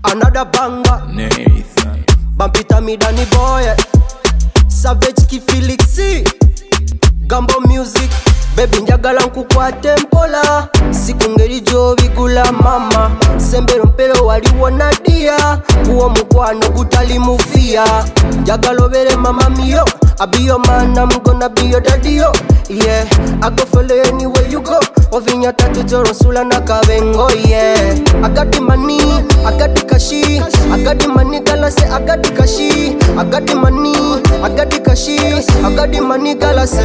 Another banger. Nathan. Bampita mi Danny Boy. Savage ki Felixi. Gambo music. Baby njagala nkukwate mpola. Sikungeri jo bigula mama. Sembero mpelo waliwo Nadia. Uwo mukwano gutali mufia. Njagala obere mama mio. I be your man, I'm gonna be your daddy, yo. Yeah, I go follow you anywhere you go. Ovinya tatu joro sula na kavengo, yeah. I got the money, I got the cashi. I got the money, gala say I got the cashi. I got the money, I got the cashi. I got the money, gala say.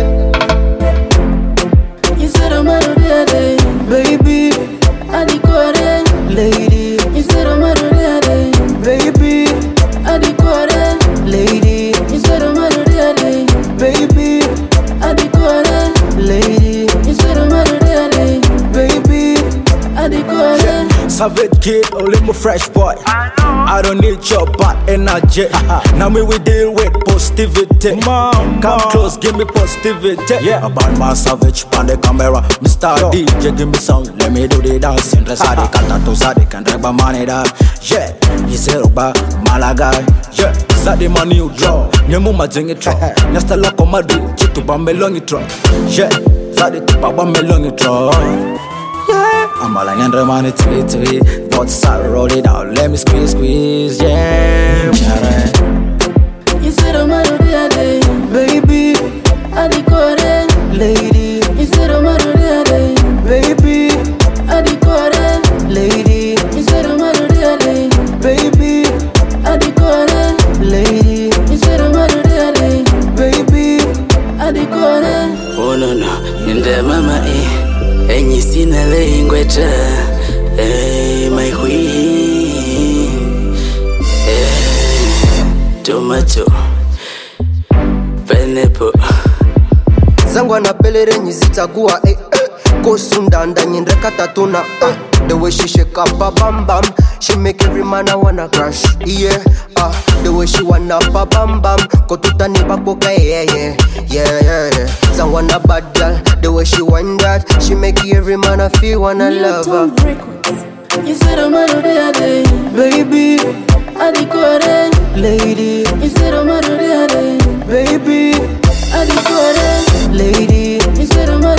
You said I'm out of the Baby, I decore, lady. you said I'm out of the Baby, I decore, lady. you said I'm out of the Baby, I decore, lady. you said I'm out of the Baby, I decore. Savage kid, only my fresh boy. I don't need your bad energy. Now me we deal with positivity. Come close, give me positivity. Yeah, about my savage on the camera. Mr. DJ, give me sound, let me do the dancing. Resade, kata to sade, can drive my money down. Yeah, he said about Malaga. Yeah, sade money you draw. Nyemu majingi truck. Nesta loko madu, chitu bambelongi truck. Yeah, sade tupa bambelongi truck. I'm all like under money to but start roll it out, let me squeeze, yeah. You said I'm out of the baby, I decore, lady. you said I'm out of the Baby, I decore, lady. you said I'm out of the Baby, I decore, lady. you said I'm out of the Baby, I decore. Oh no no, in the mama and you seen a language, my queen, tomato, pineapple. Zangwa na pelere nyizitakuwa Kosundanda nyindreka tatuna The way she shake up a bam bam, she make every man a wanna crash. Yeah, the way she wanna pa bam bam, kotuta ni bakoka yeah. Zangwa na bad girl, the way she want that, she make every man a feel wanna love her. You said I'm out of the Baby, I decore, lady. you said I'm out of the Baby, I decore, lady. you said I'm out